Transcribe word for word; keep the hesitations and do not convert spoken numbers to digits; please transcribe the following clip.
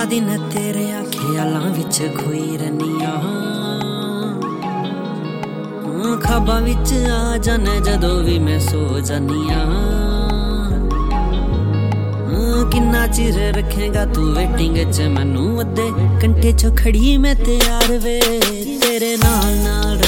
दिन तेरे ख्यालां विच खोई रनिया, ख्वाबां विच आ जाने जदों भी मैं सो जानिया। किन्ना चिर रखेगा तू वेटिंग च मैनू, अद्धे घंटे चो खड़ी मैं तैयार वे तेरे नाल नाल